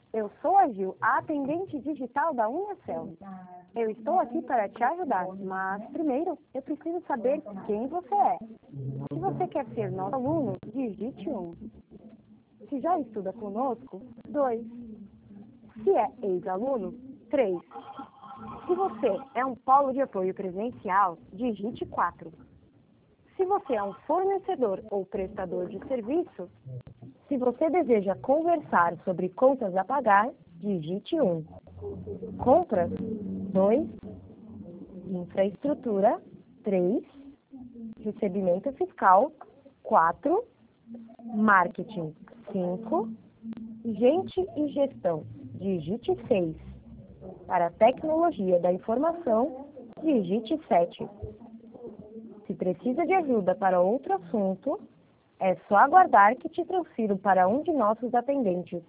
Eu sou a Gil, a atendente digital da Uniacel. Eu estou aqui para te ajudar, mas primeiro eu preciso saber quem você é. Se você quer ser nosso aluno, digite 1. Se já estuda conosco, 2. Se é ex-aluno, 3. Se você é um polo de apoio presencial, digite 4. Se você é um fornecedor ou prestador de serviço, se você deseja conversar sobre contas a pagar, digite 1. Compras, 2. Infraestrutura, 3. Recebimento fiscal, 4. Marketing, 5. Gente e gestão, digite 6. Para tecnologia da informação, digite 7. Se precisa de ajuda para outro assunto, é só aguardar que te transfiro para um de nossos atendentes.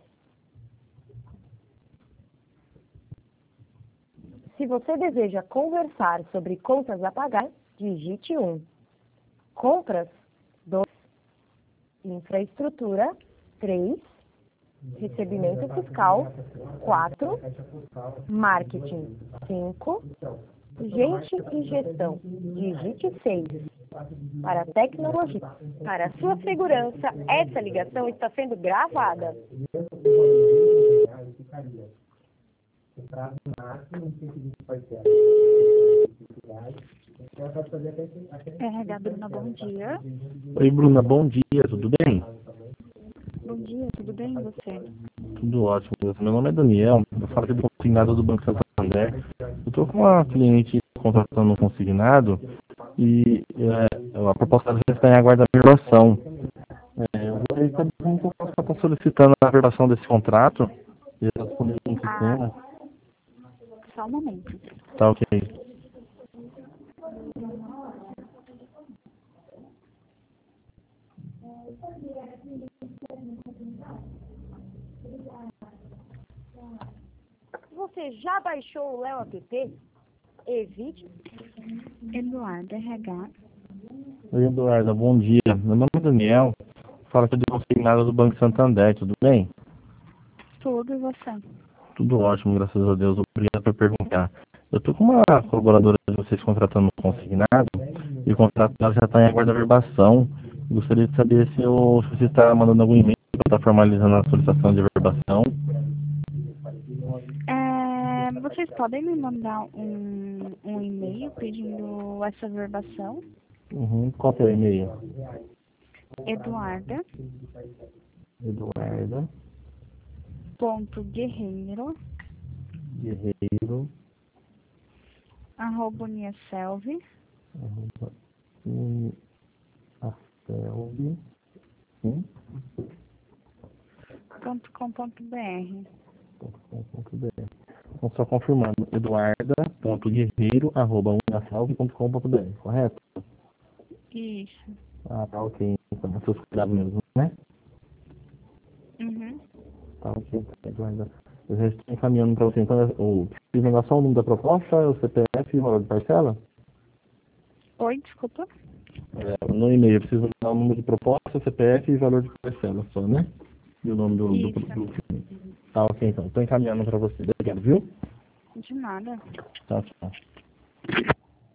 Se você deseja conversar sobre contas a pagar, digite 1. Compras, 2. Infraestrutura, 3. Recebimento fiscal, 4. Marketing, 5. Gente e gestão, digite 6. Para tecnologia. Para sua segurança, essa ligação está sendo gravada. RH Bruna, bom dia. Oi, Bruna, bom dia, tudo bem? Bom dia, tudo bem e você? Tudo ótimo. Meu nome é Daniel, eu falo aqui do consignado do Banco Santander. Eu estou com uma cliente contratando um consignado e a proposta dela está em aguardo da verbação. Eu gostaria de saber como que eu posso estar solicitando a verbação desse contrato e ela disponível no sistema. Só um momento. Tá ok. Você já baixou o Léo App? Evite. Eduardo, RH. Oi, Eduardo, bom dia. Meu nome é Daniel, falo aqui do consignado do Banco Santander, tudo bem? Tudo e você? Tudo ótimo, graças a Deus. Obrigado por perguntar. Eu estou com uma colaboradora de vocês contratando um consignado e o contrato dela já está em aguardo da verbação. Gostaria de saber se você está mandando algum e-mail para estar formalizando a solicitação de verbação. Vocês podem me mandar um e-mail pedindo essa verbação? Qual que é o e-mail? Eduarda. Eduarda. Guerreiro. @uniaselv. @uniaselv. Sim. .com.br. Então, só confirmando, eduarda.guerreiro@uniaselv.com.br, correto? Isso. Ah, tá ok. Então, seus cuidados mesmo, né? Uhum. Tá ok, Eduarda. Eu já estou encaminhando para você. Então, preciso mandar só o número da proposta, o CPF e o valor de parcela? Oi, desculpa. No e-mail, eu preciso mandar o número de proposta, CPF e valor de parcela só, né? E o nome do Isso. filme. Tá ok, então. Estou encaminhando para você. Obrigado, viu? De nada. Tchau, tchau.